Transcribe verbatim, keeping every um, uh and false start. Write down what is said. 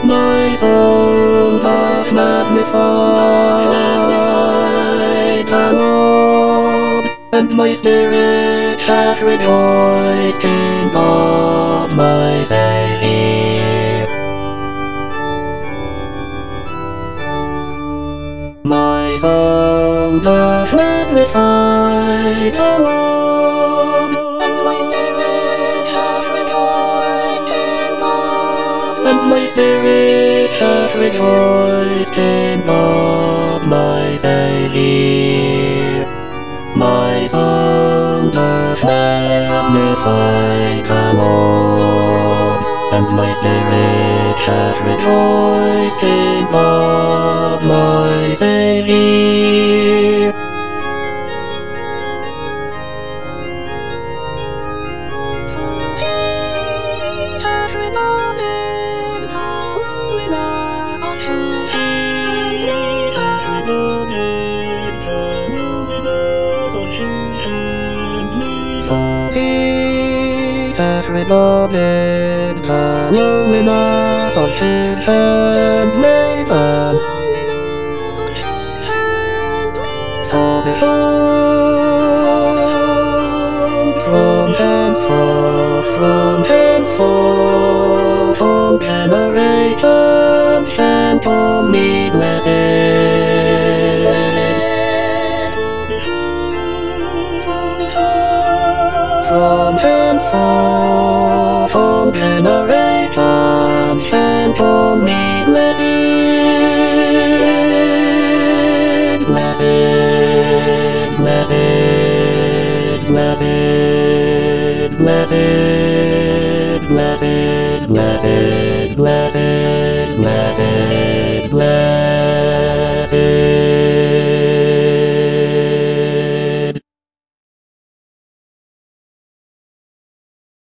My soul hath magnified the Lord, and my spirit hath rejoiced in God my Saviour. My soul doth magnify the Lord, and my spirit hath rejoiced in God, and my spirit hath rejoiced in God my Saviour. My soul doth magnify the Lord, and my spirit hath rejoiced in God my Saviour. He hath regarded the lowliness of his handmaiden. For behold, from henceforth, from henceforth, all generations shall call me blessed. From henceforth, all generations shall call me blessed. Blessed, blessed, blessed, blessed, blessed, blessed, blessed, blessed, blessed.